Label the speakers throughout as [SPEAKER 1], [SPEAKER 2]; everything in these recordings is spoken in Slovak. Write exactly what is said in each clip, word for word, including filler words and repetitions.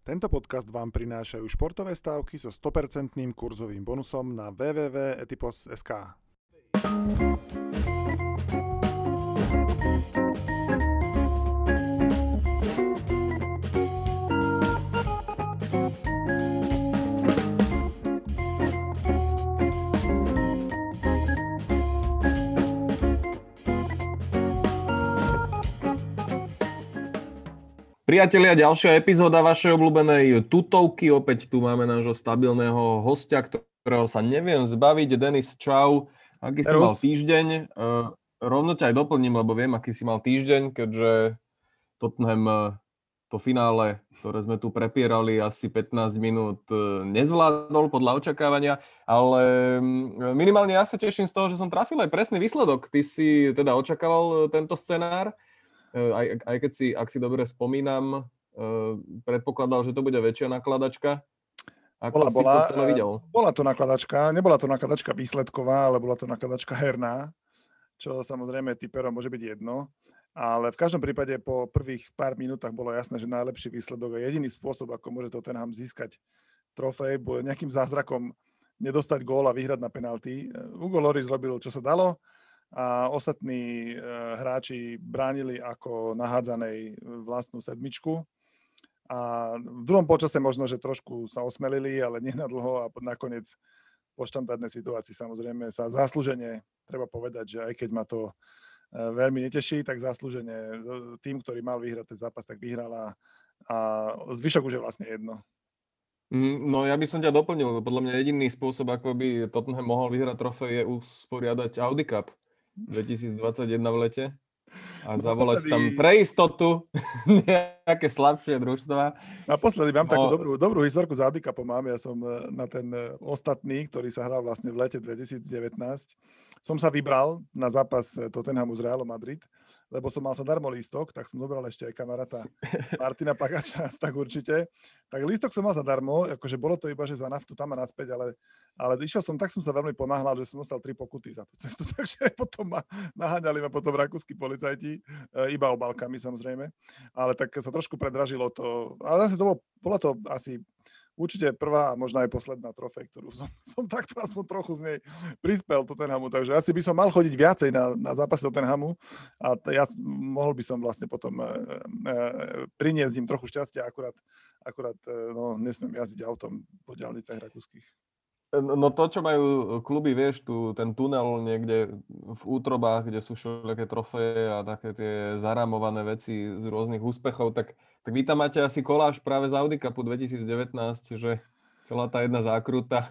[SPEAKER 1] Tento podcast vám prinášajú športové stávky so sto percent kurzovým bonusom na w w w bodka etipos bodka es ká.
[SPEAKER 2] Priatelia, ďalšia epizóda vašej obľúbenej tutovky. Opäť tu máme nášho stabilného hostia, ktorého sa neviem zbaviť. Denis, čau. Aký si mal týždeň? Uh, rovno ťa aj doplním, lebo viem, aký si mal týždeň, keďže Tottenham to finále, ktoré sme tu prepierali asi pätnásť minút, nezvládol podľa očakávania, ale minimálne ja sa teším z toho, že som trafil aj presný výsledok. Ty si teda očakával tento scenár? Aj, aj keď si, ak si dobre spomínam, uh, predpokladal, že to bude väčšia nakladačka. Ako
[SPEAKER 1] bola,
[SPEAKER 2] si
[SPEAKER 1] bola,
[SPEAKER 2] to celé videl?
[SPEAKER 1] Bola to nakladačka, nebola to nakladačka výsledková, ale bola to nakladačka herná, čo samozrejme typerom môže byť jedno. Ale v každom prípade po prvých pár minútach bolo jasné, že najlepší výsledok a jediný spôsob, ako môže Tottenham získať trofej, bol nejakým zázrakom nedostať gól a vyhrať na penalty. Hugo Lloris robil, čo sa dalo, a ostatní hráči bránili ako nahádzanej vlastnú sedmičku. A v druhom počase možno, že trošku sa osmelili, ale nie na dlho a nakoniec po štandardnej situácii samozrejme sa zaslúžene, treba povedať, že aj keď ma to veľmi neteší, tak zaslúžene tým, ktorý mal vyhrať ten zápas, tak vyhrala a zvyšok už je vlastne jedno.
[SPEAKER 2] No ja by som ťa doplnil. Podľa mňa jediný spôsob, ako by Tottenham mohol vyhrať trofej, je usporiadať Audi Cup dvetisícdvadsaťjeden v lete a zavolať
[SPEAKER 1] naposledy...
[SPEAKER 2] tam pre istotu nejaké slabšie družstva.
[SPEAKER 1] Naposledy mám
[SPEAKER 2] no...
[SPEAKER 1] takú dobrú, dobrú historku z Audi Cupom mám. Ja som na ten ostatný, ktorý sa hral vlastne v lete dvetisícdevätnásť, som sa vybral na zápas Tottenhamu s Realom Madrid, lebo som mal zadarmo lístok, tak som zobral ešte aj kamaráta Martina Pagača, tak určite. Tak lístok som mal zadarmo, akože bolo to iba, že za naftu tam a naspäť, ale, ale išiel som, tak som sa veľmi ponáhľal, že som dostal tri pokuty za tú cestu, takže potom ma naháňali ma potom rakúski policajti, iba obálkami samozrejme, ale tak sa trošku predražilo to, ale zase to bolo, bola to asi určite prvá a možno aj posledná trofej, ktorú som, som takto aspoň trochu z nej prispel Tottenhamu, takže asi by som mal chodiť viacej na, na zápasy Tottenhamu a t- ja mohol by som vlastne potom e, e, priniesť im trochu šťastia, akurát, akurát e, no, nesmiem jazdiť autom po diaľniciach rakúskych.
[SPEAKER 2] No to, čo majú kluby, vieš, tu, ten tunel niekde v útrobách, kde sú všelijaké trofeje a také tie zarámované veci z rôznych úspechov, tak, tak vy tam máte asi koláž práve z Audi Cupu dvetisícdevätnásť, že celá tá jedna zákruta.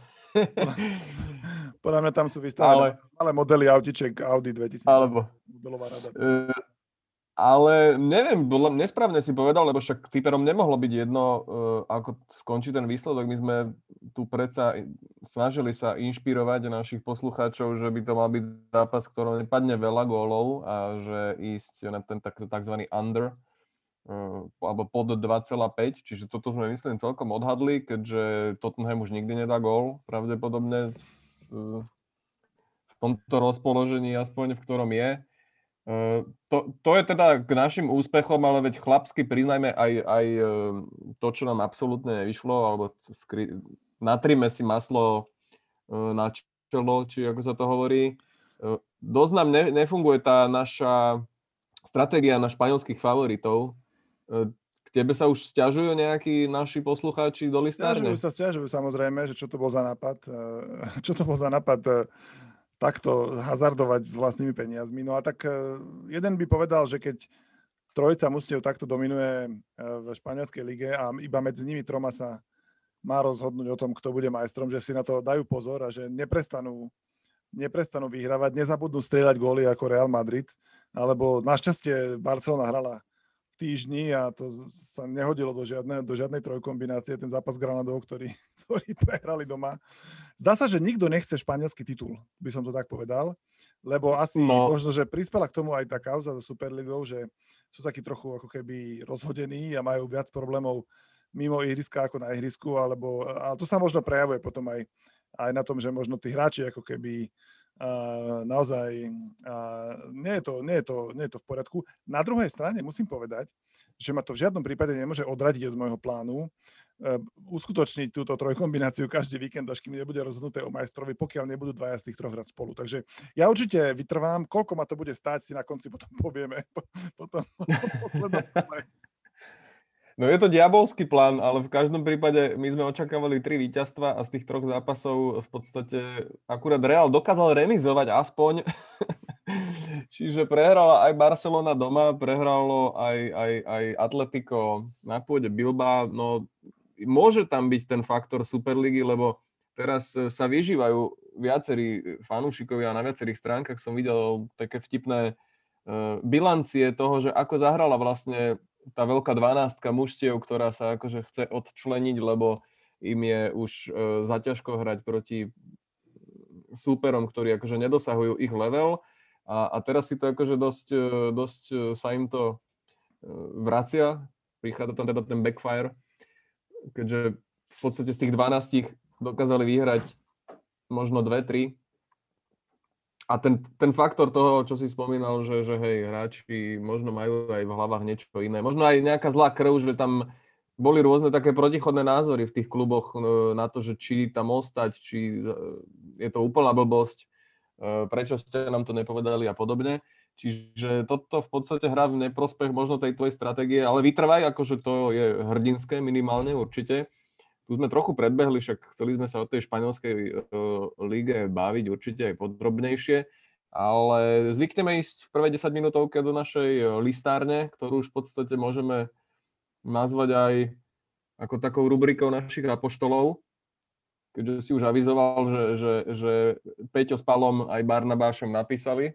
[SPEAKER 1] Podľa mňa tam sú vystavené ale, malé modely autiček Audi dvetisíc.
[SPEAKER 2] Alebo,
[SPEAKER 1] modelová rada.
[SPEAKER 2] Uh, ale neviem, bolo, nesprávne si povedal, lebo však typerom nemohlo byť jedno, uh, ako skončí ten výsledok. My sme tu predsa snažili sa inšpirovať našich poslucháčov, že by to mal byť zápas, v ktorom nepadne veľa gólov a že ísť na ten tak, takzvaný under, uh, alebo pod dva celé päť, čiže toto sme, myslím, celkom odhadli, keďže Tottenham už nikdy nedá gól, pravdepodobne uh, v tomto rozpoložení, aspoň v ktorom je. Uh, to, to je teda k našim úspechom, ale veď chlapsky priznajme aj, aj uh, to, čo nám absolútne nevyšlo, alebo skry, natrime si maslo uh, na čelo, či ako sa to hovorí. Uh, dosť nám ne, nefunguje tá naša stratégia na španielských favoritov. Uh, k tebe sa už sťažujú nejakí naši poslucháči do listárne?
[SPEAKER 1] Sťažujú sa, sťažujú samozrejme, že čo to bol za nápad. Uh, čo to bol za nápad uh, takto hazardovať s vlastnými peniazmi. No a tak jeden by povedal, že keď trojica mužstiev takto dominuje v španielskej lige a iba medzi nimi troma sa má rozhodnúť o tom, kto bude majstrom, že si na to dajú pozor a že neprestanú, neprestanú vyhrávať, nezabudnú strieľať góly ako Real Madrid, alebo našťastie Barcelona hrala v týždni a to sa nehodilo do, žiadne, do žiadnej trojkombinácie, ten zápas Granadou, ktorý, ktorý prehrali doma. Zdá sa, že nikto nechce španielský titul, by som to tak povedal, lebo asi no. možno, že prispela k tomu aj tá kauza so Superligou, že sú takí trochu ako keby rozhodení a majú viac problémov mimo ihriska ako na ihrisku, alebo, ale to sa možno prejavuje potom aj, aj na tom, že možno tí hráči ako keby Uh, naozaj uh, nie, je to, nie, je to, nie je to v poriadku. Na druhej strane musím povedať, že ma to v žiadnom prípade nemôže odradiť od môjho plánu uh, uskutočniť túto trojkombináciu každý víkend, až kým nebude rozhodnuté o majstrovi, pokiaľ nebudú dvaja z tých troch hrať spolu. Takže ja určite vytrvám, koľko ma to bude stáť, si na konci potom povieme. Potom poslednom.
[SPEAKER 2] No je to diabolský plán, ale v každom prípade my sme očakávali tri víťazstva a z tých troch zápasov v podstate akurát Real dokázal remizovať aspoň. Čiže prehrala aj Barcelona doma, prehralo aj, aj, aj Atletico na pôde Bilbao. No môže tam byť ten faktor Superligy, lebo teraz sa vyžívajú viacerí fanúšikovia, na viacerých stránkach som videl také vtipné uh, bilancie toho, že ako zahrala vlastne tá veľká dvanástka mužstiev, ktorá sa akože chce odčleniť, lebo im je už e, zaťažko hrať proti súperom, ktorí akože nedosahujú ich level. A, a teraz si to akože dosť, dosť sa im to vracia. Prichádza tam teda ten backfire, keďže v podstate z tých dvanástich dokázali vyhrať možno dve tri. A ten, ten faktor toho, čo si spomínal, že, že hej, hráči možno majú aj v hlavách niečo iné. Možno aj nejaká zlá krv, že tam boli rôzne také protichodné názory v tých kluboch na to, že či tam ostať, či je to úplná blbosť, prečo ste nám to nepovedali a podobne. Čiže toto v podstate hrá v neprospech možno tej tvojej stratégie, ale vytrvaj, akože to je hrdinské minimálne určite. Tu sme trochu predbehli, však chceli sme sa o tej španielskej uh, líge baviť určite aj podrobnejšie, ale zvykneme ísť v prvej desaťminútovke do našej listárne, ktorú už v podstate môžeme nazvať aj ako takou rubrikou našich apoštolov, keďže si už avizoval, že, že, že Peťo s Palom aj Barnabášom napísali.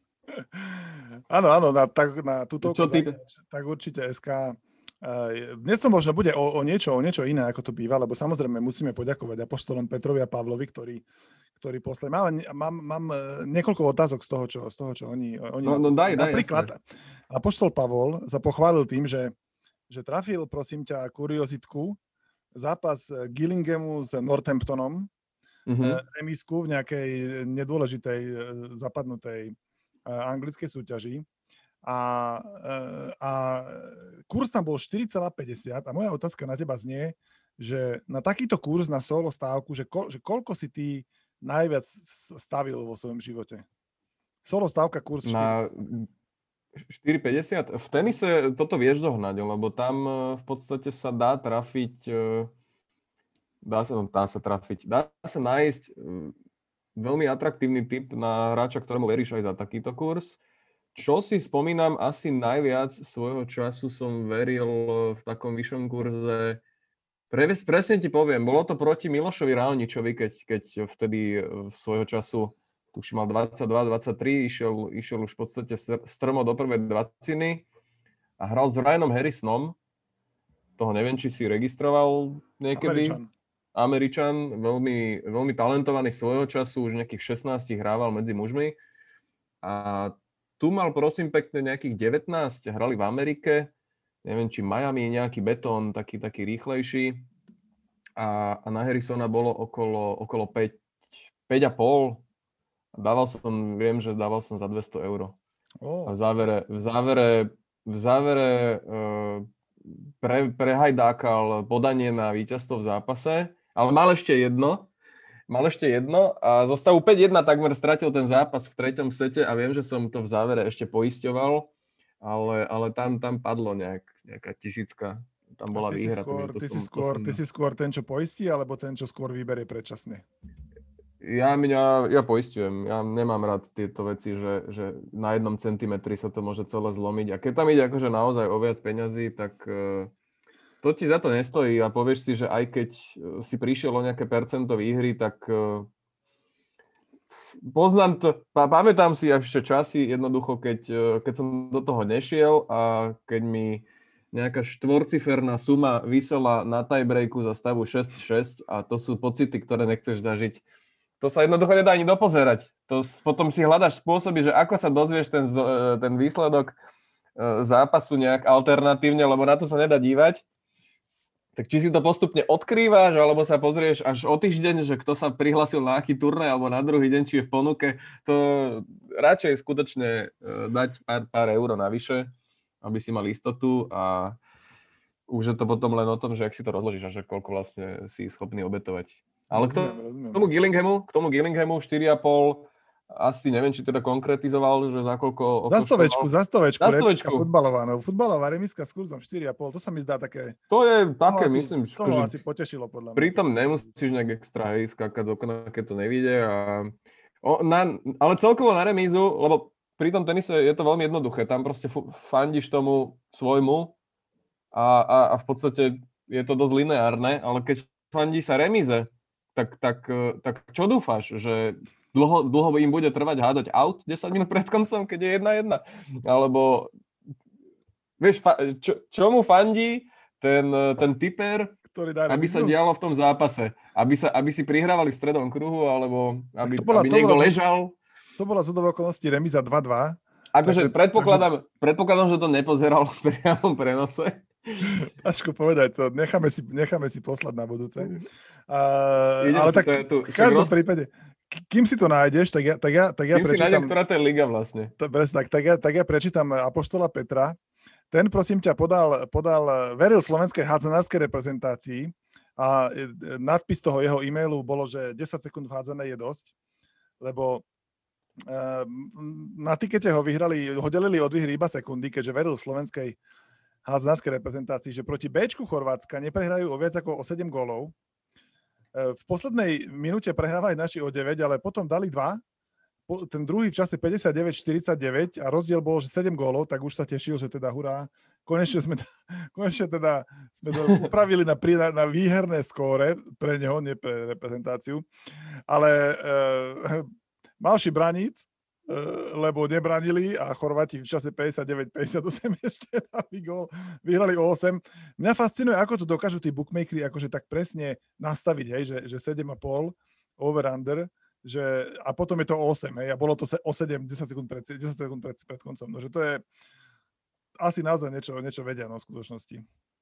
[SPEAKER 1] Áno, áno, na, tak, na túto
[SPEAKER 2] ty...
[SPEAKER 1] tak určite es ká. Dnes to možno bude o, o, niečo, o niečo iné, ako to býva, lebo samozrejme musíme poďakovať apoštolom Petrovi a Pavlovi, ktorí, ktorí poslali. Mám, mám, mám niekoľko otázok z toho, čo, z toho, čo oni, oni
[SPEAKER 2] no, no, daj, daj,
[SPEAKER 1] napríklad jasne. Apoštol Pavol sa pochválil tým, že, že trafil, prosím ťa, kuriozitku, zápas Gillingamu s Northamptonom, uh-huh. remisku v nejakej nedôležitej zapadnutej anglickej súťaži. A, a kurz tam bol štyri celé päťdesiat a moja otázka na teba znie, že na takýto kurz na solo stávku, že, ko, že koľko si ty najviac stavil vo svojom živote? Solo stávka kurz
[SPEAKER 2] na štyri päťdesiat. V tenise toto vieš dohnať, lebo tam v podstate sa dá trafiť, dá sa, dá sa trafiť, dá sa nájsť veľmi atraktívny tip na hráča, ktorému veríš aj za takýto kurz. Čo si spomínam, asi najviac svojho času som veril v takom vyššom kurze. Pre, presne ti poviem, bolo to proti Milošovi Raoničovi, keď, keď vtedy svojho času, tuším, mal dvadsaťdva dvadsaťtri, išiel, išiel už v podstate strmo do prvej dvaciny a hral s Ryanom Harrisonom. Toho neviem, či si registroval niekedy.
[SPEAKER 1] Američan.
[SPEAKER 2] Američan, veľmi, veľmi talentovaný svojho času, už nejakých šestnásť hrával medzi mužmi. A tu mal, prosím pekne, nejakých devätnásť, hrali v Amerike, neviem, či Miami, nejaký betón, taký, taký rýchlejší. A, a na Harrisona bolo okolo, okolo päť, päť a pol. Dával som, viem, že dával som za dvesto eur. Oh. A v závere, v závere, v závere uh, pre, prehajdákal podanie na víťazstvo v zápase, ale mal ešte jedno. Mal ešte jedno a zo stavu päť jedna takmer stratil ten zápas v treťom sete a viem, že som to v závere ešte poisťoval, ale, ale tam, tam padlo nejak, nejaká tisícka. Tam bola
[SPEAKER 1] ty
[SPEAKER 2] výhra.
[SPEAKER 1] Si skôr,
[SPEAKER 2] to
[SPEAKER 1] ty,
[SPEAKER 2] som,
[SPEAKER 1] si skôr,
[SPEAKER 2] som...
[SPEAKER 1] ty si skôr ten, čo poistí, alebo ten, čo skôr vyberie predčasne?
[SPEAKER 2] Ja, mňa, ja poisťujem. Ja nemám rád tieto veci, že, že na jednom centimetri sa to môže celé zlomiť. A keď tam ide akože naozaj o viac peňazí, tak... to ti za to nestojí a povieš si, že aj keď si prišiel o nejaké percento výhry, tak poznám to, pamätám si ešte časy jednoducho, keď, keď som do toho nešiel a keď mi nejaká štvorciferná suma visela na tiebreaku za stavu šesť šesť a to sú pocity, ktoré nechceš zažiť. To sa jednoducho nedá ani dopozerať. To potom si hľadaš spôsoby, že ako sa dozvieš ten, ten výsledok zápasu nejak alternatívne, lebo na to sa nedá dívať. Tak či si to postupne odkrývaš, alebo sa pozrieš až o týždeň, že kto sa prihlásil na aký turnaj, alebo na druhý deň, či je v ponuke, to radšej skutočne dať pár, pár eur navyše, aby si mal istotu a už je to potom len o tom, že ak si to rozložíš a že koľko vlastne si schopný obetovať. Ale rozumiem, k, rozumiem. k tomu Gillinghamu, k tomu Gillinghamu štyri a pol, asi neviem, či teda konkretizoval, že za koľko...
[SPEAKER 1] Za stovečku, za stovečku, za stovečku. Futbalová, no, futbalová remiska s kurzom štyri a pol, to sa mi zdá také...
[SPEAKER 2] To je také,
[SPEAKER 1] asi,
[SPEAKER 2] myslím,
[SPEAKER 1] že... Toho asi potešilo, podľa mňa.
[SPEAKER 2] Pritom nemusíš nejak extra, hej, skákať z okna, keď to nevíde a... O, na, ale celkovo na remízu, lebo pri tom tenise je to veľmi jednoduché, tam proste fandíš tomu svojmu a, a, a v podstate je to dosť lineárne, ale keď fandí sa remíze, tak, tak, tak čo dúfaš, že... Dlho, dlho im bude trvať hádzať out desať minút pred koncom, keď je jedna jedna. Alebo, vieš, čo, čo mu fandí ten, ten typer, ktorý dá aby sa dialo v tom zápase. Aby, sa, aby si prihrávali v strednom kruhu, alebo aby, bola, aby niekto bola, ležal.
[SPEAKER 1] To bola zhodou okolností remíza dva dva.
[SPEAKER 2] Akože predpokladám, takže... predpokladám, že to nepozeral v priamom prenose.
[SPEAKER 1] Ťažko povedať to, necháme si, necháme si poslať na budúce. Uh, ale tak tu, v každom roz... prípade... Kým si to nájdeš, tak ja, tak ja, tak ja
[SPEAKER 2] Kým
[SPEAKER 1] prečítam...
[SPEAKER 2] si nájdem, ktorá to je liga vlastne.
[SPEAKER 1] To, tak, tak, ja, tak ja prečítam Apoštola Petra. Ten, prosím ťa, podal, podal veril slovenskej hádzanárskej reprezentácii a nadpis toho jeho e-mailu bolo, že desať sekúnd v hádzanej je dosť, lebo uh, na tikete ho vyhrali, ho delili od výhry iba sekundy, keďže veril slovenskej hádzanárskej reprezentácii, že proti Béčku Chorvátska neprehrajú o viac ako o sedem gólov. V poslednej minúte prehrávali naši o deväť, ale potom dali dva. Ten druhý v čase päťdesiatdeväť štyridsaťdeväť a rozdiel bol, že sedem gólov, tak už sa tešil, že teda hurá. Konečne sme, konečne teda sme to upravili na, na výherné skóre pre neho, nie pre reprezentáciu. Ale e, malší braníc, e, lebo nebranili a Chorváti v čase päťdesiatdeväť päťdesiatosem ešte dali gól, vyhrali o osem. Mňa fascinuje, ako to dokážu tí bookmakeri akože tak presne nastaviť, hej, že, že sedem a pol over-under, že, a potom je to osem, hej, a bolo to o sedem, desať sekúnd pred, desať sekúnd pred, pred koncom. No, že to je asi naozaj niečo, niečo vedia, no, v skutočnosti.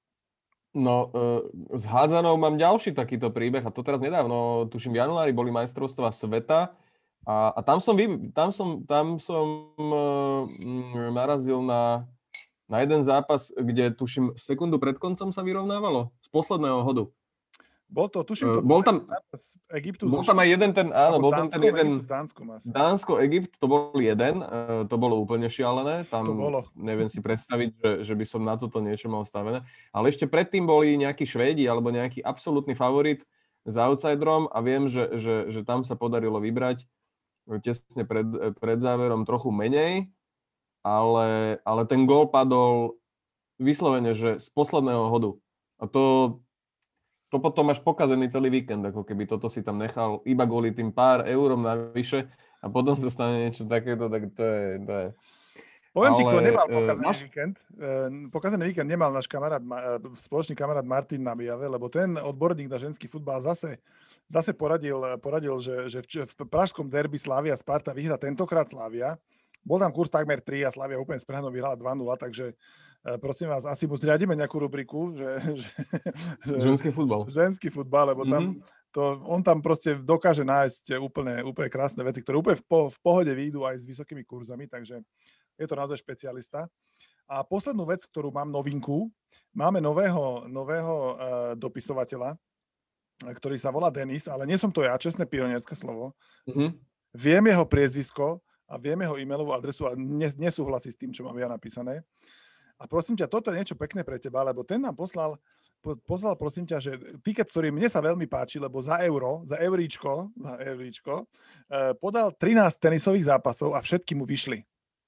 [SPEAKER 2] No, s hádzanou mám ďalší takýto príbeh, a to teraz nedávno, tuším v januári boli majstrovstvá sveta, a, a tam som, vy, tam som, tam som uh, narazil na, na jeden zápas, kde tuším sekundu pred koncom sa vyrovnávalo z posledného hodu.
[SPEAKER 1] Bol to, tuším, to
[SPEAKER 2] bol tam,
[SPEAKER 1] Egyptu.
[SPEAKER 2] Bol tam aj jeden ten, áno, bol tam ten jeden,
[SPEAKER 1] Dánsko,
[SPEAKER 2] Egypt, to bol jeden, to bolo úplne šialené, tam
[SPEAKER 1] to bolo.
[SPEAKER 2] Neviem si predstaviť, že, že by som na toto niečo mal stavené, ale ešte predtým boli nejakí Švédi alebo nejaký absolútny favorit s outsiderom a viem, že, že, že tam sa podarilo vybrať tesne pred, pred záverom trochu menej, ale, ale ten gól padol vyslovene, že z posledného hodu. A to to potom máš pokazený celý víkend, ako keby toto si tam nechal iba kvôli tým pár eurom navyše a potom sa stane niečo takéto, tak to je... To je.
[SPEAKER 1] Poviem ti, kto nemal pokazený máš... víkend. Pokazený víkend nemal náš kamarát, spoločný kamarát Martin na Bijave, lebo ten odborník na ženský futbal zase, zase poradil, poradil že, že v, v pražskom derby Slavia Sparta vyhrá tentokrát Slavia. Bol tam kurz takmer tri a Slavia úplne sprehno vyhrala dva nula, takže prosím vás, asi mu zriadíme nejakú rubriku, že, že,
[SPEAKER 2] ženský futbal.
[SPEAKER 1] Ženský futbal, lebo tam, mm-hmm. to, on tam proste dokáže nájsť úplne, úplne krásne veci, ktoré úplne v, po, v pohode výjdu aj s vysokými kurzami, takže je to naozaj špecialista. A poslednú vec, ktorú mám novinku, máme nového, nového uh, dopisovateľa, ktorý sa volá Denis, ale nie som to ja, čestné pionierské slovo. Mm-hmm. Viem jeho priezvisko a viem jeho e-mailovú adresu a ne, nesúhlasí s tým, čo mám ja napísané. A prosím ťa, toto je niečo pekné pre teba, lebo ten nám poslal, poslal prosím ťa, že tiket, ktorý mne sa veľmi páči, lebo za euro, za euríčko, za euríčko, eh, podal trinásť tenisových zápasov a všetky mu vyšli.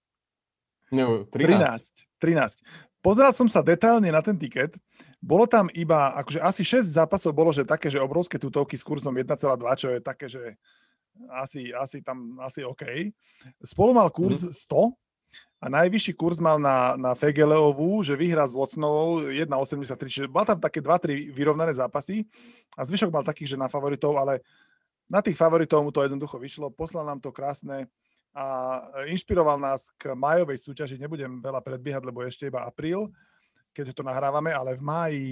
[SPEAKER 2] No,
[SPEAKER 1] trinásť. trinásť. Pozeral som sa detailne na ten tiket, bolo tam iba, akože asi šesť zápasov bolo, že také, že obrovské tutovky s kurzom jeden celá dva, čo je také, že asi, asi tam, asi OK. Spolu mal kurz mm. sto, a najvyšší kurz mal na, na Fegeleovú, že vyhrá s Vocnovou jeden osemdesiattri, čiže mal tam také dva tri vyrovnané zápasy a zvyšok mal takých, že na favoritov, ale na tých favoritov mu to jednoducho vyšlo, poslal nám to krásne a inšpiroval nás k májovej súťaži, nebudem veľa predbiehať, lebo ešte iba apríl, keď to nahrávame, ale v máji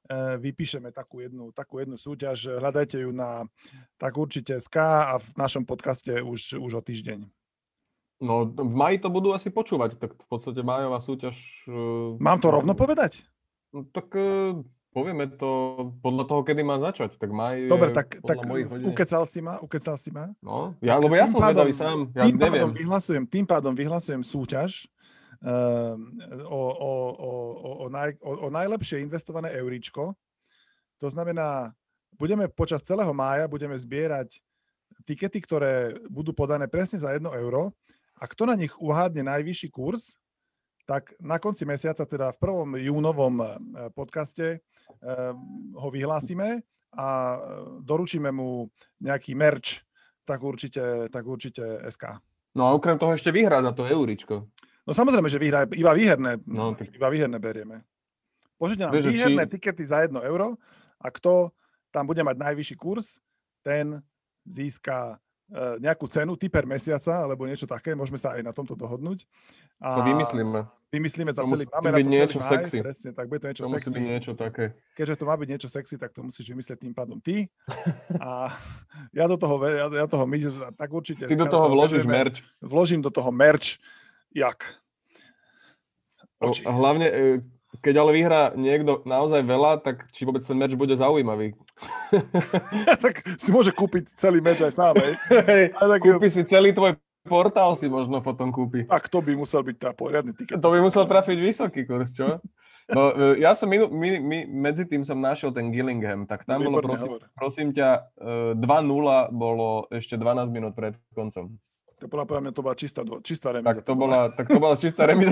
[SPEAKER 1] vypíšeme takú jednu, takú jednu súťaž. Hľadajte ju na tak určite es ká a v našom podcaste už, už o týždeň.
[SPEAKER 2] No, v maji to budú asi počúvať, tak v podstate májová súťaž...
[SPEAKER 1] Mám to rovno povedať?
[SPEAKER 2] No, tak povieme to podľa toho, kedy má začať. Tak maj
[SPEAKER 1] Dobre, tak, tak
[SPEAKER 2] mojich hodín.
[SPEAKER 1] ukecal si ma, ukecal si ma.
[SPEAKER 2] No, ja, lebo ja som zvedavý sám, ja
[SPEAKER 1] tým
[SPEAKER 2] neviem.
[SPEAKER 1] Pádom vyhlasujem, tým pádom vyhlasujem súťaž uh, o, o, o, o, o, naj, o, o najlepšie investované euríčko. To znamená, budeme počas celého mája budeme zbierať tikety, ktoré budú podané presne za jedno euro. A kto na nich uhádne najvyšší kurz, tak na konci mesiaca, teda v prvom júnovom podcaste, ho vyhlásime a doručíme mu nejaký merch, tak určite, tak určite es ká.
[SPEAKER 2] No a okrem toho ešte vyhrá za to euričko.
[SPEAKER 1] No samozrejme, že vyhrá, iba výherné,
[SPEAKER 2] no, tak...
[SPEAKER 1] iba výherné berieme. Pošlite nám výherné či... tikety za jedno euro a kto tam bude mať najvyšší kurz, ten získa nejakú cenu, typer mesiaca, alebo niečo také, môžeme sa aj na tomto dohodnúť. A
[SPEAKER 2] to vymyslíme.
[SPEAKER 1] Vymyslíme za
[SPEAKER 2] to
[SPEAKER 1] celý,
[SPEAKER 2] máme
[SPEAKER 1] na to
[SPEAKER 2] niečo
[SPEAKER 1] celý
[SPEAKER 2] sexy.
[SPEAKER 1] Maj, presne, tak bude to niečo
[SPEAKER 2] to
[SPEAKER 1] sexy.
[SPEAKER 2] To musí byť niečo také.
[SPEAKER 1] Keďže to má byť niečo sexy, tak to musíš vymyslieť tým pádom ty. A ja do toho, ja, ja toho my, tak určite...
[SPEAKER 2] Ty do toho vložíš merch.
[SPEAKER 1] Vložím do toho merch, jak?
[SPEAKER 2] Oči. A hlavne, keď ale vyhrá niekto naozaj veľa, tak či vôbec ten merch bude zaujímavý.
[SPEAKER 1] Tak si môže kúpiť celý merch aj sám, hej?
[SPEAKER 2] Tak... Kúpi si celý tvoj portál, si možno potom kúpi.
[SPEAKER 1] Tak to by musel byť tá poriadny tiket.
[SPEAKER 2] To by musel trafiť vysoký kurz, čo? No, ja som minu, mi, mi, medzi tým som našiel ten Gillingham, tak tam bolo, prosím, prosím ťa, dva nula bolo ešte dvanásť minút pred koncom.
[SPEAKER 1] To bola, podľa mňa, to bola čistá, čistá remíza.
[SPEAKER 2] Tak to bola, tak to bola čistá remíza.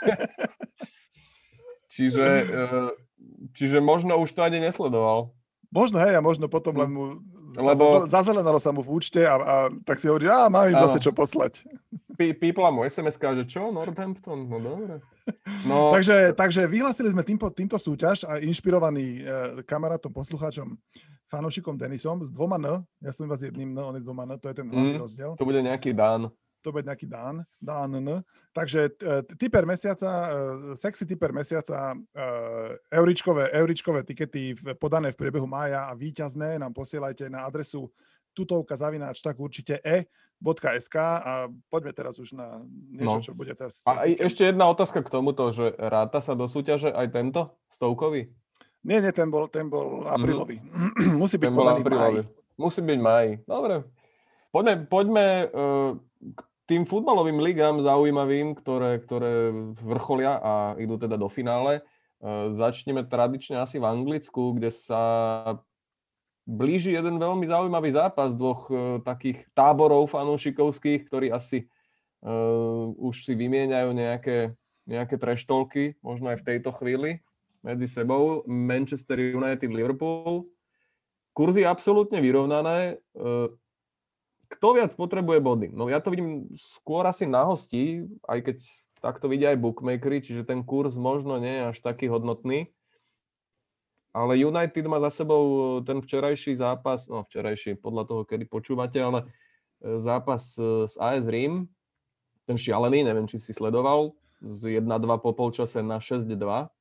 [SPEAKER 2] čiže, čiže možno už to ani nesledoval.
[SPEAKER 1] Možno, hej, a možno potom len mu Lebo... zazelenalo sa mu v účte a, a tak si hovorí, a mám im zase čo poslať.
[SPEAKER 2] Pípla mu es em eska, že čo, Northampton, no dobre. No...
[SPEAKER 1] takže, takže vyhlásili sme týmto, týmto súťaž a inšpirovaný e, kamarátom, poslucháčom, fanúšikom Denisom s dvoma N, ja som iba s jedným N, on je s dvoma N, to je ten hlavný mm, rozdiel.
[SPEAKER 2] To bude nejaký Dán.
[SPEAKER 1] To bude nejaký Dán, Dán N. Takže e, typer mesiaca, e, sexy typer mesiaca, e, euričkové, euričkové tikety v, podané v priebehu mája a víťazné nám posielajte na adresu tutovka zavináč tak určite e bodka es ká a poďme teraz už na niečo, no. čo bude teraz.
[SPEAKER 2] A ešte jedna otázka k tomuto, že ráta sa do súťaže aj tento stovkový?
[SPEAKER 1] Nie, nie, ten bol, ten bol aprílový. Mm. Musí byť ten podaný máj.
[SPEAKER 2] Musí byť máj. Dobre. Poďme, poďme uh, k tým futbalovým ligám zaujímavým, ktoré, ktoré vrcholia a idú teda do finále. Uh, začneme tradične asi v Anglicku, kde sa blíži jeden veľmi zaujímavý zápas dvoch uh, takých táborov fanúšikovských, ktorí asi uh, už si vymieňajú nejaké, nejaké treštolky, možno aj v tejto chvíli medzi sebou. Manchester United, Liverpool. Kurzy absolútne vyrovnané. Uh, Kto viac potrebuje body? No ja to vidím skôr asi na hostí, aj keď takto vidia aj bookmakery, čiže ten kurz možno nie je až taký hodnotný. Ale United má za sebou ten včerajší zápas, no včerajší podľa toho, kedy počúvate, ale zápas s á es Rím, ten šialený, neviem, či si sledoval, z jedna dva po polčase na šesť dva.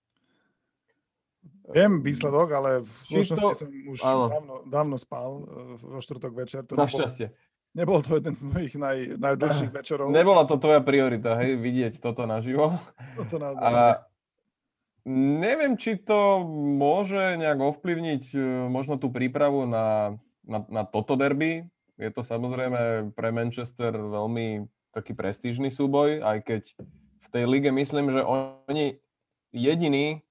[SPEAKER 1] Viem výsledok, ale v skutočnosti som už dávno, dávno spal vo štvrtok večer. To
[SPEAKER 2] Našťastie.
[SPEAKER 1] Nebol to jeden z mojich naj, najdlhších večerov.
[SPEAKER 2] Nebola to tvoja priorita, hej, vidieť toto naživo.
[SPEAKER 1] Toto naozaj.
[SPEAKER 2] A neviem, či to môže nejak ovplyvniť možno tú prípravu na, na, na toto derby. Je to samozrejme pre Manchester veľmi taký prestížny súboj, aj keď v tej lige myslím, že oni jediní,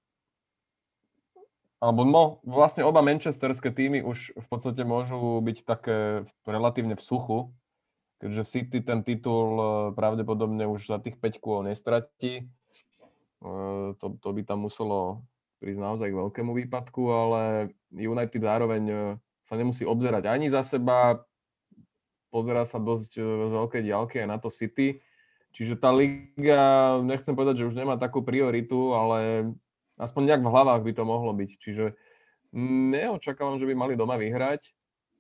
[SPEAKER 2] alebo no, vlastne oba manchesterské týmy už v podstate môžu byť také relatívne v suchu, keďže City ten titul pravdepodobne už za tých päť kôl nestratí. To, to by tam muselo prísť naozaj k veľkému výpadku, ale United zároveň sa nemusí obzerať ani za seba, pozerá sa dosť z veľkej diaľky aj na to City. Čiže tá liga, nechcem povedať, že už nemá takú prioritu, ale aspoň nejak v hlavách by to mohlo byť. Čiže neočakávam, že by mali doma vyhrať.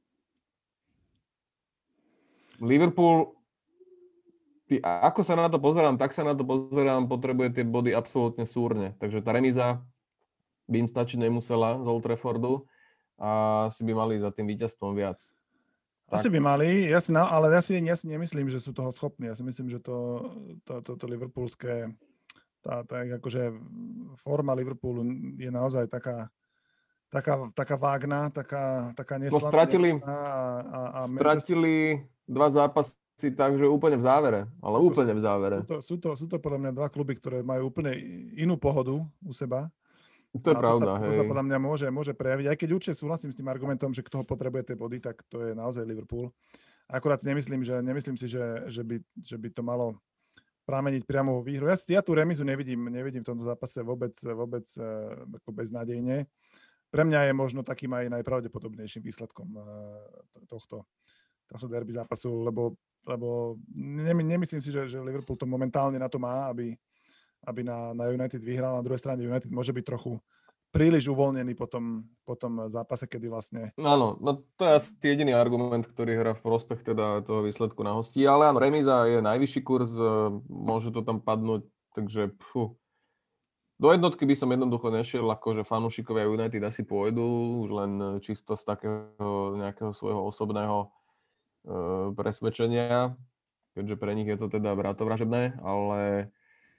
[SPEAKER 2] Liverpool, ako sa na to pozerám, tak sa na to pozerám, potrebuje tie body absolútne súrne. Takže tá remíza by im stačiť nemusela z Old Traffordu a si by mali za tým víťazstvom viac.
[SPEAKER 1] Asi by mali, ja si na, ale ja si, ja si nemyslím, že sú toho schopní. Ja si myslím, že to, to, to, to liverpoolské, tá, tá, akože forma Liverpoolu je naozaj taká, taká, taká vágna, taká, taká
[SPEAKER 2] No
[SPEAKER 1] neslabá.
[SPEAKER 2] stratili,
[SPEAKER 1] a, a, a
[SPEAKER 2] stratili dva zápasy takže úplne v závere, ale úplne v závere.
[SPEAKER 1] Sú to, sú, to, sú to podľa mňa dva kluby, ktoré majú úplne inú pohodu u seba.
[SPEAKER 2] To je
[SPEAKER 1] a
[SPEAKER 2] pravda,
[SPEAKER 1] to sa,
[SPEAKER 2] hej.
[SPEAKER 1] To sa podľa mňa môže, môže prejaviť. Aj keď určite súhlasím s tým argumentom, že kto potrebuje tie body, tak to je naozaj Liverpool. Akurát si nemyslím, že, nemyslím si, že, že, by, že by to malo prameniť priamo vo výhru. Ja, ja tú remizu nevidím, nevidím v tomto zápase vôbec, vôbec ako beznádejne. Pre mňa je možno takým aj najpravdepodobnejším výsledkom tohto, tohto derby zápasu, lebo, lebo nemyslím si, že, že Liverpool to momentálne na to má, aby aby na, na United vyhral. Na druhej strane United môže byť trochu príliš uvoľnený po tom, po tom zápase, kedy vlastne...
[SPEAKER 2] Áno, no to je asi jediný argument, ktorý hrá v prospech teda toho výsledku na hostí. Ale áno, remíza je najvyšší kurz, môže to tam padnúť, takže pfu. Do jednotky by som jednoducho nešiel, akože fanúšikovia United asi pôjdu, už len čisto z takého nejakého svojho osobného uh, presvedčenia, keďže pre nich je to teda bratovražedné, ale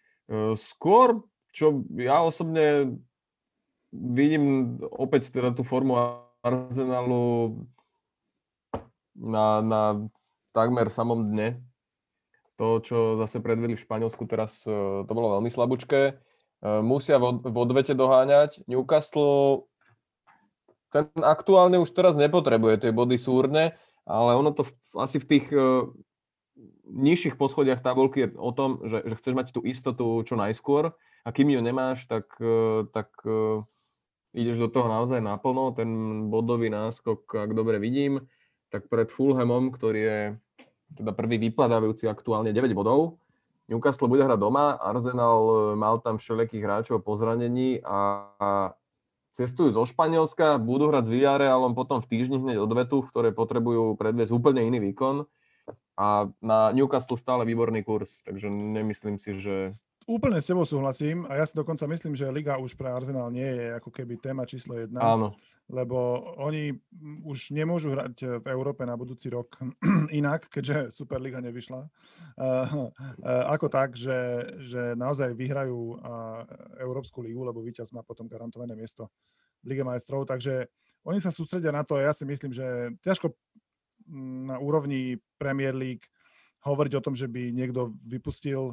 [SPEAKER 2] skôr, čo ja osobne vidím opäť teda tú formu Arsenalu na, na takmer samom dne. To, čo zase predvedli v Španielsku teraz, to bolo veľmi slabúčké. Musia v odvete doháňať. Newcastle ten aktuálne už teraz nepotrebuje tie body súrne, ale ono to asi v tých nižších poschodiach tabulky je o tom, že, že chceš mať tú istotu čo najskôr a kým ju nemáš, tak, tak uh, ideš do toho naozaj naplno. Ten bodový náskok, ak dobre vidím, tak pred Fulhamom, ktorý je teda prvý vypadávajúci aktuálne deväť bodov, Newcastle bude hrať doma, Arsenal mal tam všelijakých hráčov po zranení a, a cestujú zo Španielska, budú hrať s Villarrealom potom v týždni hneď odvetu, v ktorej potrebujú predviesť úplne iný výkon. A na Newcastle stále výborný kurz, takže nemyslím si, že...
[SPEAKER 1] Úplne s tebou súhlasím a ja si dokonca myslím, že Liga už pre Arsenal nie je ako keby téma číslo jedna.
[SPEAKER 2] Áno.
[SPEAKER 1] Lebo oni už nemôžu hrať v Európe na budúci rok inak, keďže Superliga nevyšla. Uh, uh, ako tak, že, že naozaj vyhrajú uh, Európsku ligu, lebo víťaz má potom garantované miesto v Lige majstrov, takže oni sa sústredia na to a ja si myslím, že ťažko na úrovni Premier League hovoriť o tom, že by niekto vypustil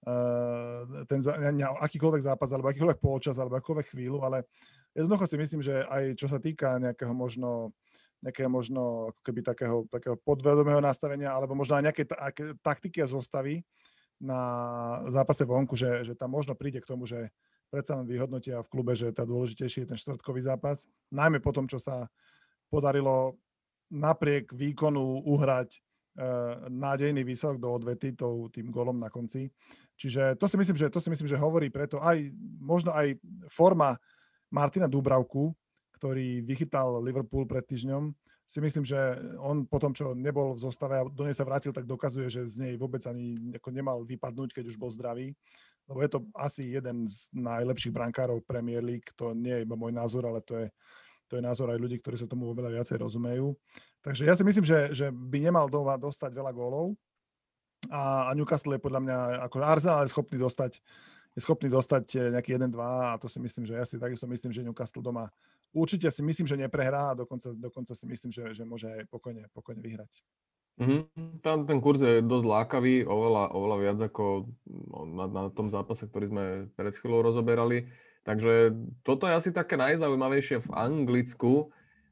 [SPEAKER 1] uh, ten akýkoľvek zápas, alebo akýkoľvek polčas, alebo akýkoľvek chvíľu, ale jednoducho si myslím, že aj čo sa týka nejakého možno, nejakého možno ako keby takého, takého podvedomého nastavenia, alebo možno aj nejaké taktiky a zostavy na zápase vonku, že, že tam možno príde k tomu, že predsa len vyhodnotia v klube, že tá dôležitejší je ten štvrtkový zápas. Najmä po tom, čo sa podarilo napriek výkonu uhrať e, nádejný výsledok do odvety tou, tým golom na konci. Čiže to si myslím, že to si myslím, že hovorí preto aj možno aj forma Martina Dúbravku, ktorý vychytal Liverpool pred týždňom. Si myslím, že on po tom, čo nebol v zostave a do nej sa vrátil, tak dokazuje, že z nej vôbec ani ako nemal vypadnúť, keď už bol zdravý. Lebo je to asi jeden z najlepších brankárov Premier League. To nie je iba môj názor, ale to je To je názor aj ľudí, ktorí sa tomu oveľa viacej rozumejú. Takže ja si myslím, že, že by nemal doma dostať veľa gólov a, a Newcastle je podľa mňa, ako Arsenal je schopný dostať, je schopný dostať nejaký jeden dva a to si myslím, že ja si takisto myslím, že Newcastle doma určite si myslím, že neprehrá a dokonca, dokonca si myslím, že, že môže aj pokojne, pokojne vyhrať.
[SPEAKER 2] Mm-hmm. Tam ten kurz je dosť lákavý, oveľa, oveľa viac ako na, na tom zápase, ktorý sme pred chvíľou rozoberali. Takže toto je asi také najzaujímavejšie v Anglicku.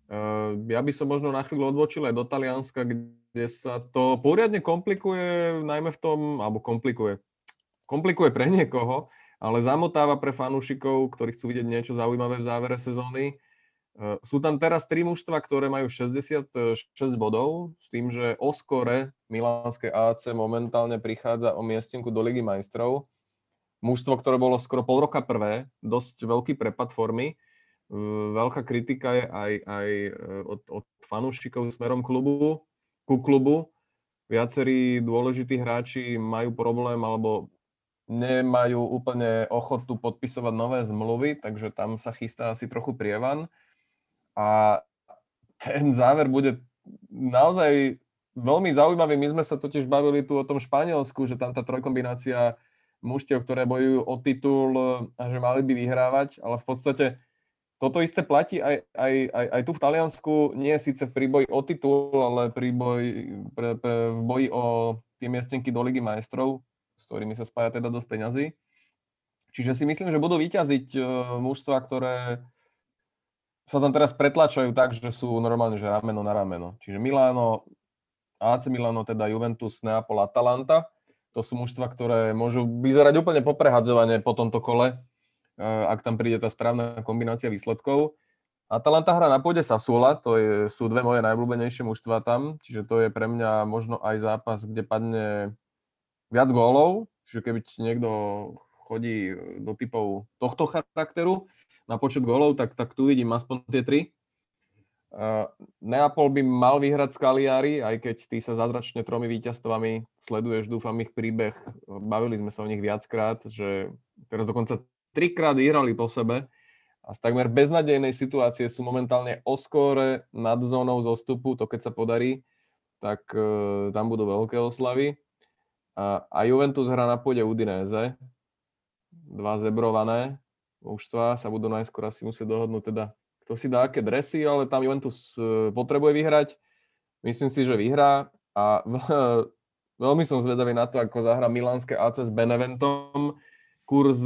[SPEAKER 2] Ja by som možno na chvíľu odbočil aj do Talianska, kde sa to poriadne komplikuje, najmä v tom, alebo komplikuje, komplikuje pre niekoho, ale zamotáva pre fanúšikov, ktorí chcú vidieť niečo zaujímavé v závere sezóny. Sú tam teraz tri mužstva, ktoré majú šesťdesiatšesť bodov, s tým, že o skore milánske á cé momentálne prichádza o miestenku do Ligy majstrov. Mužstvo, ktoré bolo skoro pol roka prvé, dosť veľký prepad formy. Veľká kritika je aj, aj od, od fanúšikov smerom klubu, ku klubu. Viacerí dôležití hráči majú problém alebo nemajú úplne ochotu podpisovať nové zmluvy, takže tam sa chystá asi trochu prievan. A ten záver bude naozaj veľmi zaujímavý. My sme sa totiž bavili tu o tom Španielsku, že tam tá trojkombinácia mužstiev, ktoré bojujú o titul a že mali by vyhrávať, ale v podstate toto isté platí aj, aj, aj, aj tu v Taliansku, nie síce v príboji o titul, ale príboj pre, pre, v boji o tie miestenky do Ligy majstrov, s ktorými sa spája teda dosť peňazí. Čiže si myslím, že budú vyťaziť mužstva, ktoré sa tam teraz pretlačajú tak, že sú normálne že rameno na rameno. Čiže Milano, á cé Milano, teda Juventus, Neapol, Atalanta. To sú mužstva, ktoré môžu vyzerať úplne poprehadzovane po tomto kole, ak tam príde tá správna kombinácia výsledkov. Atalanta hrá na pôde Sassuola, to je, sú dve moje najobľúbenejšie mužstva tam, čiže to je pre mňa možno aj zápas, kde padne viac gólov, čiže keby niekto chodí do typov tohto charakteru na počet gólov, tak, tak tu vidím aspoň tie tri. Uh, Neapol by mal vyhrať s Cagliari, aj keď ty sa zázračne tromi víťazstvami sleduješ, dúfam, ich príbeh. Bavili sme sa o nich viackrát, že teraz dokonca trikrát vyhrali po sebe a z takmer beznadejnej situácie sú momentálne o skóre nad zónou zostupu, to keď sa podarí, tak uh, tam budú veľké oslavy. Uh, a Juventus hrá na pôde Udinese, dva zebrované mužstva sa budú najskôr asi musieť dohodnúť teda kto si dá aké dresy, ale tam Juventus potrebuje vyhrať. Myslím si, že vyhrá a veľmi som zvedavý na to, ako zahrá milánske á cé s Beneventom. Kurz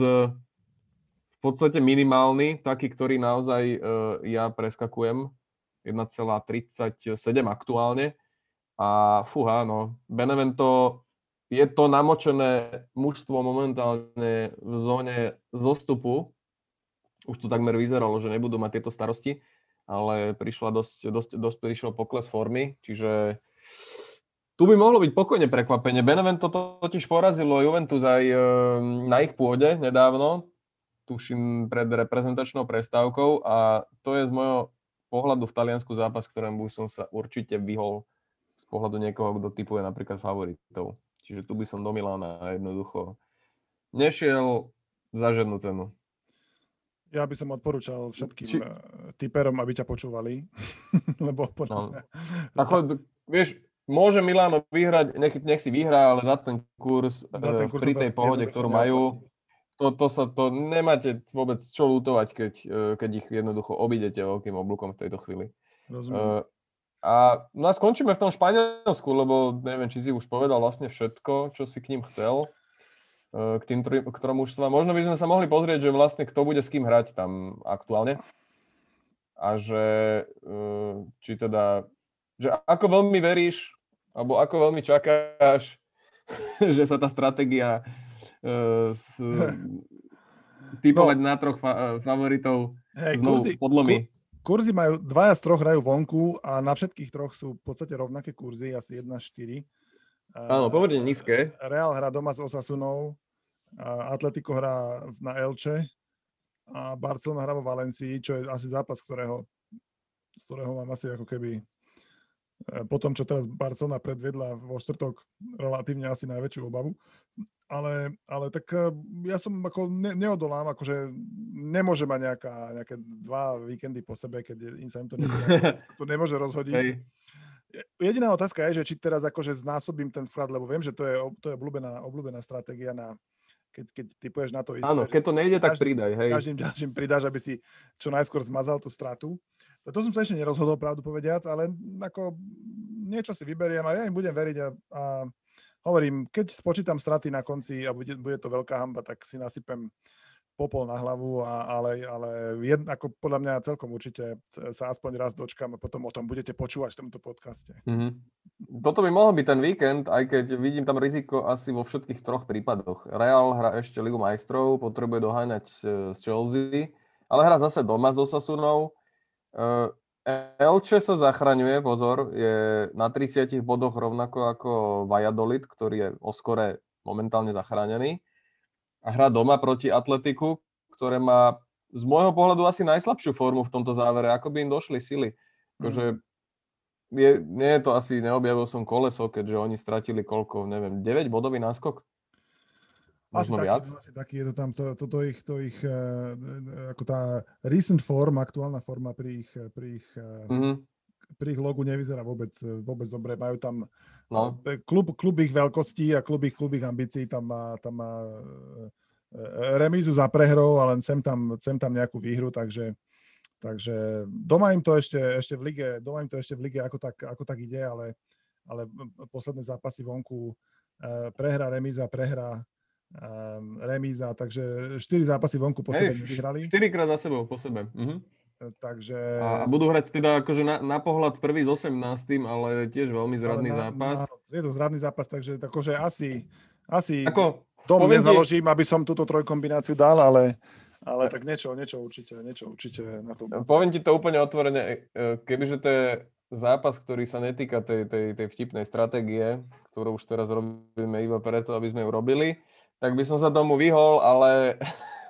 [SPEAKER 2] v podstate minimálny, taký, ktorý naozaj ja preskakujem. jeden celá tridsaťsedem aktuálne. A fúha, no, Benevento je to namočené mužstvo momentálne v zóne zostupu. Už to takmer vyzeralo, že nebudú mať tieto starosti, ale prišla dosť, dosť, dosť prišiel pokles formy, čiže tu by mohlo byť pokojne prekvapenie. Benevento to totiž porazilo Juventus aj na ich pôde nedávno, tuším pred reprezentačnou prestávkou a to je z môjho pohľadu v Taliansku zápas, ktorému by som sa určite vyhol z pohľadu niekoho, kto typuje napríklad favoritov. Čiže tu by som do Milána jednoducho nešiel za žiadnu cenu.
[SPEAKER 1] Ja by som odporúčal všetkým Či... typerom, aby ťa počúvali, lebo podľa mňa...
[SPEAKER 2] No. Ako, vieš, môže Milano vyhrať, nech, nech si vyhrá, ale za ten kurz, za ten kurz pri tej pohode, ktorú majú, to, to sa to nemáte vôbec čo ľutovať, keď, keď ich jednoducho obídete veľkým oblúkom v tejto chvíli.
[SPEAKER 1] Rozumiem. Uh,
[SPEAKER 2] a no a skončíme v tom Španielsku, lebo neviem, či si už povedal vlastne všetko, čo si k ním chcel. K tým ktorom mužstva. Možno by sme sa mohli pozrieť, že vlastne kto bude s kým hrať tam aktuálne. A že či teda, že ako veľmi veríš, alebo ako veľmi čakáš, že sa tá stratégia s, typovať no, na troch fa- favoritov
[SPEAKER 1] hej,
[SPEAKER 2] znovu kurzy, podlomí.
[SPEAKER 1] Kurzy majú, dvaja z troch hrajú vonku a na všetkých troch sú v podstate rovnaké kurzy, asi jedna štyri.
[SPEAKER 2] Áno, pomerne nízke.
[SPEAKER 1] Real hrá doma s Osasunou, Atletico hrá na Elche a Barcelona hrá vo Valencii, čo je asi zápas, ktorého, z ktorého mám asi ako keby po tom, čo teraz Barcelona predviedla vo štvrtok, relatívne asi najväčšiu obavu. Ale, ale tak ja som ako ne, neodolám, akože nemôže mať nejaká, nejaké dva víkendy po sebe, keď im sa im to nemôže, to nemôže rozhodiť. Hej. Jediná otázka je, že či teraz akože znásobím ten vklad, lebo viem, že to je, to je obľúbená, obľúbená stratégia, na, keď, keď typuješ na to isté.
[SPEAKER 2] Áno, keď to nejde, tak každý, pridaj. Hej.
[SPEAKER 1] Každým ďalším pridáš, aby si čo najskôr zmazal tú stratu. To som sa ešte nerozhodol, pravdu povediac, ale ako niečo si vyberiem a ja im budem veriť a, a hovorím, keď spočítam straty na konci a bude, bude to veľká hamba, tak si nasypem popol na hlavu, a, ale, ale jed, ako podľa mňa celkom určite sa aspoň raz dočkám a potom o tom budete počúvať v tomto podcaste.
[SPEAKER 2] Mm-hmm. Toto by mohol byť ten víkend, aj keď vidím tam riziko asi vo všetkých troch prípadoch. Real hrá ešte Ligu majstrov, potrebuje doháňať z Chelsea, ale hrá zase doma s Osasunou. Elche sa zachraňuje, pozor, je na tridsiatich bodoch rovnako ako Valladolid, ktorý je o skore momentálne zachránený. A hrá doma proti Atletiku, ktoré má z môjho pohľadu asi najslabšiu formu v tomto závere. Ako by im došli sily. Akože je, nie je to asi, neobjavil som koleso, keďže oni stratili koľko, neviem, deväť bodový náskok? Možno
[SPEAKER 1] asi
[SPEAKER 2] viac?
[SPEAKER 1] Taký, asi taký je to tam, to, to, to ich, to ich ako tá recent form, aktuálna forma pri ich, pri ich, mm-hmm. pri ich logu nevyzerá vôbec, vôbec dobre. Majú tam no. klub, klub ich veľkostí a klub ich, klub ich ambícií, tam má, tam má remízu za prehrou a len sem tam, sem tam nejakú výhru, takže, takže doma im to ešte, ešte v lige, doma im to ešte v lige ako tak, ako tak ide, ale, ale posledné zápasy vonku prehra, remíza, prehra, remíza, takže štyri zápasy vonku po sebe nevyhrali.
[SPEAKER 2] štyrikrát za sebou po sebe. Mhm.
[SPEAKER 1] Takže...
[SPEAKER 2] A budú hrať teda akože na, na pohľad prvý s osemnástym, ale tiež veľmi zradný na, zápas.
[SPEAKER 1] Na, je to zradný zápas, takže akože asi, asi
[SPEAKER 2] Ako,
[SPEAKER 1] dom nezaložím, aby som túto trojkombináciu dal, ale, ale tak niečo, niečo určite, niečo určite na to.
[SPEAKER 2] Poviem ti to úplne otvorene, kebyže to je zápas, ktorý sa netýka tej, tej, tej vtipnej stratégie, ktorú už teraz robíme iba preto, aby sme ju robili, tak by som sa tomu vyhol, ale...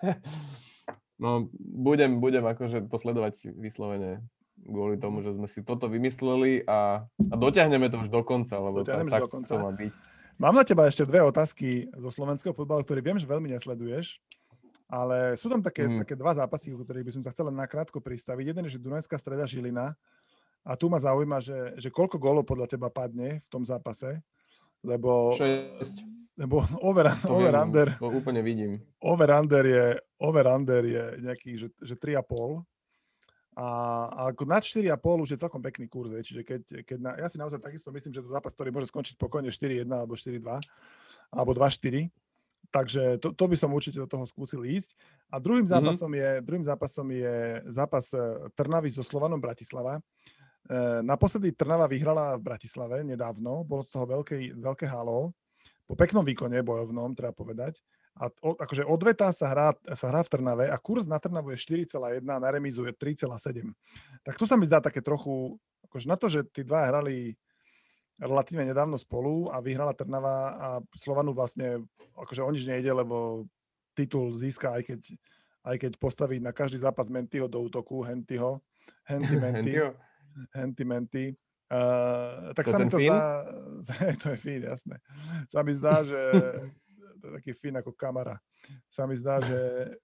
[SPEAKER 2] No, budem, budem akože to sledovať vyslovene kvôli tomu, že sme si toto vymysleli a, a dotiahneme to už do konca, lebo
[SPEAKER 1] dotiahneme
[SPEAKER 2] tak,
[SPEAKER 1] do konca.
[SPEAKER 2] To má byť.
[SPEAKER 1] Mám na teba ešte dve otázky zo slovenského futbalu, ktoré viem, že veľmi nesleduješ, ale sú tam také, mm. také dva zápasy, o ktorých by som sa chcel len nakrátko pristaviť. Jeden je, že Dunajská Streda Žilina a tu ma zaujíma, že, že koľko gólov podľa teba padne v tom zápase, lebo... šesť. Lebo over, over-under...
[SPEAKER 2] To úplne vidím.
[SPEAKER 1] Over-under je, over-under je nejaký, že, že tri a pol. A, a ako nad štyri a pol už je celkom pekný kurz. Čiže keď, keď na, ja si naozaj takisto myslím, že to zápas, ktorý môže skončiť pokojne štyri jedna alebo štyri dva alebo dva štyri. Takže to, to by som určite do toho skúsil ísť. A druhým zápasom, mm-hmm. je, druhým zápasom je zápas Trnavy so Slovanom Bratislava. E, naposledy Trnava vyhrala v Bratislave nedávno. Bolo z toho veľké, veľké halo. Po peknom výkone bojovnom, treba povedať. A o, akože odveta sa hrá, sa hrá v Trnave a kurz na Trnavu je štyri celá jedna a na remízu je tri celá sedem. Tak to sa mi zdá také trochu, akože na to, že tí dva hrali relatívne nedávno spolu a vyhrala Trnava a Slovanu vlastne akože o nič nejde, lebo titul získa, aj keď, aj keď postaví na každý zápas Mentyho do útoku, Hentyho, Henty Menty, Henty Menty. Uh, tak to sa mi to fín? zdá, to je fín, jasné. Sa mi zdá, že to je taký fín ako Kamara. Sa mi zdá, že,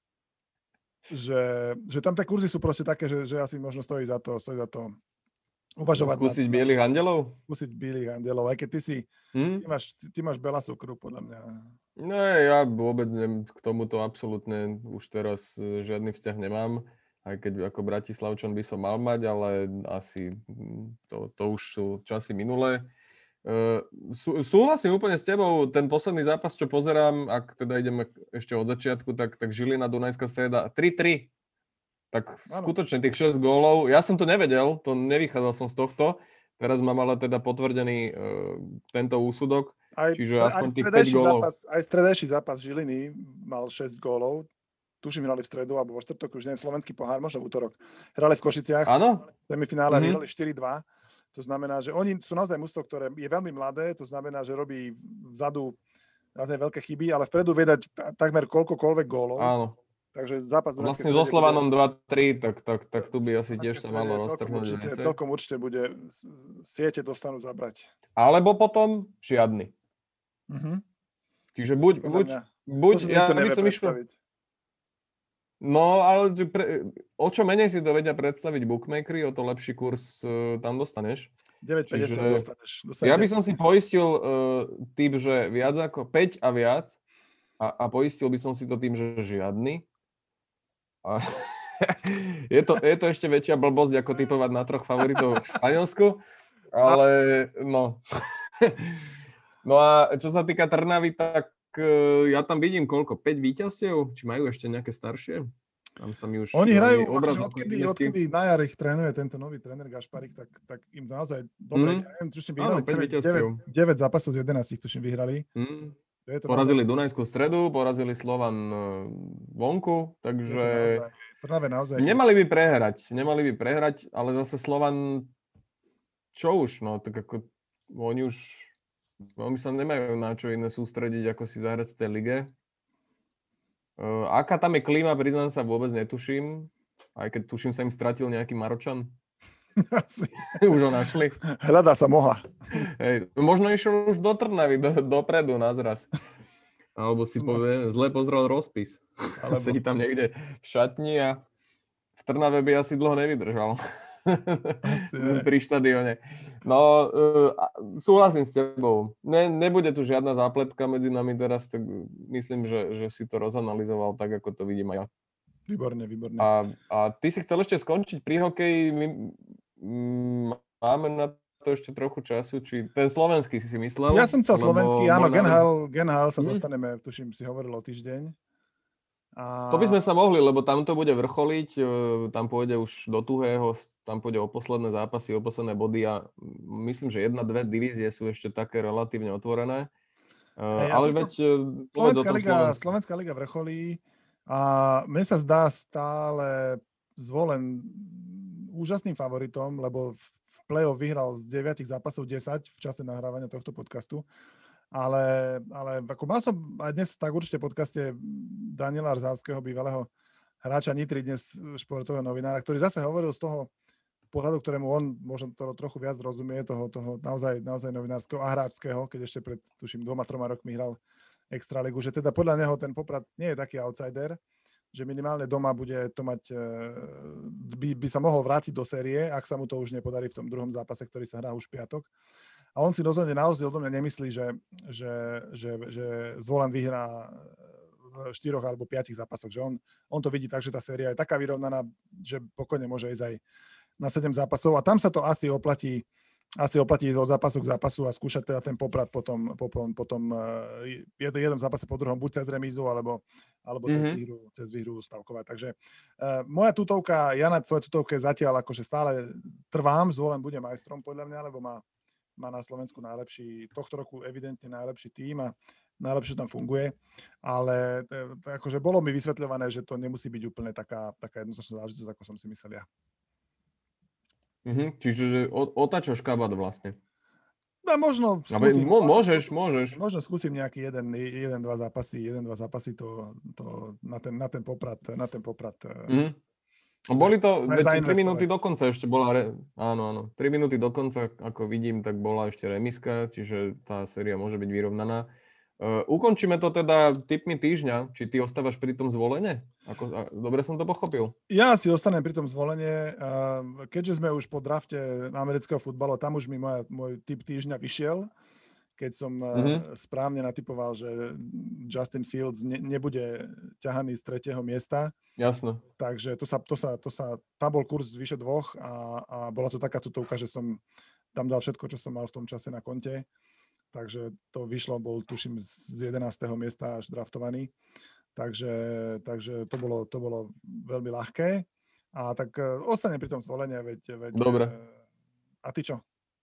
[SPEAKER 1] že, že tam tie kurzy sú proste také, že, že asi možno stojí za to, stojí za to uvažovať.
[SPEAKER 2] Skúsiť bielých andelov?
[SPEAKER 1] Skúsiť bielých andelov, aj keď ty si, hmm? ty máš, ty, ty máš Bela Sukru, podľa mňa.
[SPEAKER 2] No ja vôbec neviem, k tomuto absolútne už teraz žiadny vzťah nemám. Aj keď ako Bratislavčan by som mal mať, ale asi to, to už sú časy minulé. Uh, sú, súhlasím úplne s tebou, ten posledný zápas, čo pozerám, ak teda ideme ešte od začiatku, tak, tak Žilina, Dunajská Streda, tri tri. Tak ano. Skutočne tých šesť gólov, ja som to nevedel, to nevychádzal som z tohto, teraz mám ale teda potvrdený uh, tento úsudok, aj, čiže aspoň aj tých päť gólov.
[SPEAKER 1] Zápas, aj stredajší zápas Žiliny mal šesť gólov. Tuším, hrali v stredu, alebo vo štvrtok, už neviem, slovenský pohár, možno v útorok. Hrali v Košiciach. Áno. V semifinále mm-hmm. vyhrali štyri dva. To znamená, že oni sú naozaj mužstvo, ktoré je veľmi mladé, to znamená, že robí vzadu na tej veľké chyby, ale vpredu vie dať takmer koľkokoľvek gólov.
[SPEAKER 2] Áno.
[SPEAKER 1] Takže zápas...
[SPEAKER 2] Vlastne so Slovanom dva tri, tak, tak, tak tu by asi tiež sa malo roztrhnúť.
[SPEAKER 1] Celkom určite bude, siete dostanú zabrať.
[SPEAKER 2] Alebo potom žiadny. Mm-hmm. Čiže buď... buď, buď ja by som išiel... No, ale pre, o čo menej si to vedia predstaviť bookmakery, o to lepší kurz uh, tam dostaneš.
[SPEAKER 1] deväť päťdesiat dostaneš. dostaneš.
[SPEAKER 2] Ja by som si poistil uh, typ, že viac ako päť a viac a, a poistil by som si to tým, že žiadny. A je, to, je to ešte väčšia blbosť, ako typovať na troch favoritov v Španielsku, ale no. No a čo sa týka Trnavy, tak ja tam vidím koľko? päť víťazstiev? Či majú ešte nejaké staršie? Tam sa mi už...
[SPEAKER 1] Oni hrajú, akože odkedy, odkedy na jar ich trénuje tento nový tréner Gašparik, tak, tak im to naozaj dobre. Mm. Ja neviem, tuším, vyhrali deväť zápasov z jedenásť, tuším, vyhrali.
[SPEAKER 2] Mm. Porazili naozaj... Dunajskú Stredu, porazili Slovan vonku, takže...
[SPEAKER 1] Naozaj, naozaj...
[SPEAKER 2] Nemali by prehrať, nemali by prehrať, ale zase Slovan... Čo už, no, tak ako oni už... Veľmi sa nemajú na čo iné sústrediť, ako si zahrať v tej lige. Uh, aká tam je klíma, priznám sa, vôbec netuším. Aj keď tuším, sa im stratil nejaký Maročan.
[SPEAKER 1] Asi.
[SPEAKER 2] Už ho našli.
[SPEAKER 1] Hľadá sa moha.
[SPEAKER 2] Hej, možno išiel už do Trnavy, do, dopredu na zraz. Alebo si povie, zle pozrel rozpis. Alebo... Sedí tam niekde v šatni a v Trnave by asi dlho nevydržal.
[SPEAKER 1] Asi
[SPEAKER 2] pri štadióne. No, uh, súhlasím s tebou. Ne, nebude tu žiadna zápletka medzi nami teraz, tak myslím, že, že si to rozanalizoval tak, ako to vidím aj ja.
[SPEAKER 1] Výborne, výborne.
[SPEAKER 2] A, a ty si chcel ešte skončiť pri hokeji. My, m, máme na to ešte trochu času, či ten slovenský si si myslel?
[SPEAKER 1] Ja som chcel slovenský, áno, Genhal, Genhal sa
[SPEAKER 2] hmm.
[SPEAKER 1] dostaneme, tuším, si hovoril o týždeň. A...
[SPEAKER 2] To by sme sa mohli, lebo tam to bude vrcholiť, tam pôjde už do tuhého, tam pôjde o posledné zápasy, o posledné body a myslím, že jedna, dve divízie sú ešte také relatívne otvorené. Hey, ale veď...
[SPEAKER 1] Slovenská liga, Slovenská liga vrcholí a mne sa zdá stále Zvolen úžasným favoritom, lebo v play-off vyhral z deviatich zápasov desať v čase nahrávania tohto podcastu. Ale, ale ako mal som aj dnes tak určite v podcaste Daniela Rzavského, bývalého hráča Nitry, dnes športového novinára, ktorý zase hovoril z toho pohľadu, ktorému on možno to trochu viac rozumie, toho, toho naozaj, naozaj novinárskeho a hráčského, keď ešte pred, tuším, dvoma, troma rokmi hral Extraligu, že teda podľa neho ten Poprad nie je taký outsider, že minimálne doma bude to mať, by, by sa mohol vrátiť do série, ak sa mu to už nepodarí v tom druhom zápase, ktorý sa hrá už v piatok. A on si rozhodne na rozdiel do mňa nemyslí, že, že, že, že Zvolen vyhrá v štyroch alebo piatich zápasoch. Že on, on to vidí tak, že tá séria je taká vyrovnaná, že pokojne môže ísť aj na sedem zápasov. A tam sa to asi oplatí, asi oplatí od zápasu k zápasu a skúšať teda ten Poprad potom, potom, potom jeden, jeden zápase po druhom, buď cez remízu, alebo, alebo mm-hmm. cez výhru, cez výhru stavkovať. Takže uh, moja tutovka, ja na svojej tutovke zatiaľ akože stále trvám, Zvolen bude majstrom podľa mňa, lebo má má na Slovensku najlepší, tohto roku evidentne najlepší tím a najlepšie tam funguje, ale t- t- akože bolo mi vysvetľované, že to nemusí byť úplne taká, taká jednoznačná záležitosť, ako som si myslel ja.
[SPEAKER 2] Mm-hmm, čiže otáčaš kabát vlastne.
[SPEAKER 1] No možno
[SPEAKER 2] skúsim. Mo- môžeš, môžeš.
[SPEAKER 1] Možno skúsim nejaký jeden, jeden, dva zápasy, jeden, dva zápasy to, to na, ten, na ten Poprad, na ten Poprad. Mm-hmm.
[SPEAKER 2] Boli to, tri minúty do konca ešte bola, re... áno, áno, tri minúty do konca, ako vidím, tak bola ešte remiska, čiže tá séria môže byť vyrovnaná. Uh, ukončíme to teda tipmi týždňa, či ty ostávaš pri tom Zvolene? Ako, a, dobre som to pochopil?
[SPEAKER 1] Ja si ostanem pri tom Zvolene, uh, keďže sme už po drafte amerického futbalu, tam už mi moja, môj tip týždňa vyšiel, keď som mm-hmm. správne natypoval, že Justin Fields ne, nebude ťahaný z tretieho miesta.
[SPEAKER 2] Jasno.
[SPEAKER 1] Takže to sa, to sa, to sa, tam bol kurz vyše dvoch a, a bola to taká tutovka, že som tam dal všetko, čo som mal v tom čase na konte. Takže to vyšlo, bol tuším z jedenásteho miesta až draftovaný. Takže, takže to, bolo, to bolo veľmi ľahké. A tak ostanem pri tom Zvolenie, veď, veď...
[SPEAKER 2] Dobre.
[SPEAKER 1] A ty čo?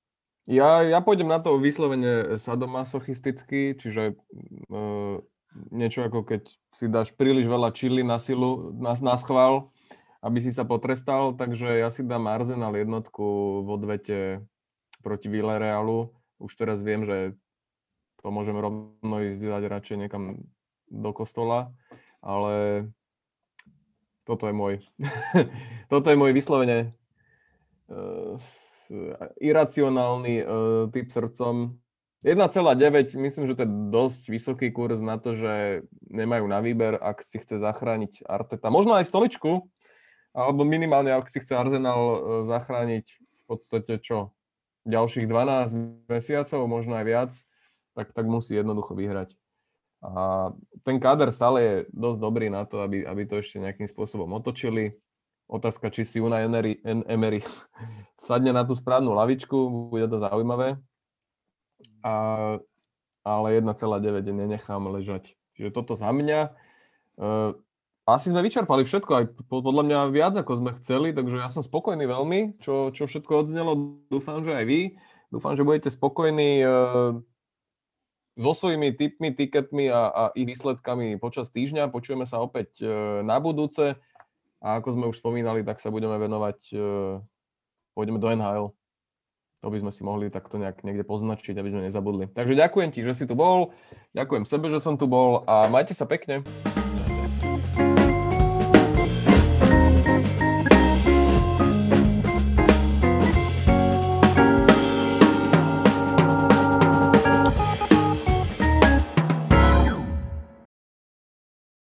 [SPEAKER 2] Ja, ja pôjdem na to vyslovene sadomasochisticky, čiže uh, niečo ako keď si dáš príliš veľa čili na silu, na, na schvál, aby si sa potrestal, takže ja si dám Arsenal jednotku v odvete proti Villarealu. Už teraz viem, že to môžem rovno ísť dať radšej niekam do kostola, ale toto je môj. Toto je môj vyslovene uh, iracionálny uh, typ srdcom. jeden celá deväť, myslím, že to je dosť vysoký kurz na to, že nemajú na výber, ak si chce zachrániť Arteta. Možno aj stoličku, alebo minimálne, ak si chce Arsenal uh, zachrániť v podstate čo? Ďalších dvanásť mesiacov, možno aj viac, tak, tak musí jednoducho vyhrať. A ten káder stále je dosť dobrý na to, aby, aby to ešte nejakým spôsobom otočili. Otázka, či si Unai Emery, Emery sadne na tú správnu lavičku, bude to zaujímavé. A, ale jeden celá deväť nenechám ležať. Čiže toto za mňa. Uh, asi sme vyčerpali všetko, aj podľa mňa viac, ako sme chceli, takže ja som spokojný veľmi, čo, čo všetko odznelo. Dúfam, že aj vy. Dúfam, že budete spokojní uh, so svojimi tipmi, tiketmi a, a ich výsledkami počas týždňa. Počujeme sa opäť uh, na budúce. A ako sme už spomínali, tak sa budeme venovať, uh, pôjdeme do en há el. To by sme si mohli takto nejak niekde poznačiť, aby sme nezabudli. Takže ďakujem ti, že si tu bol. Ďakujem sebe, že som tu bol a majte sa pekne.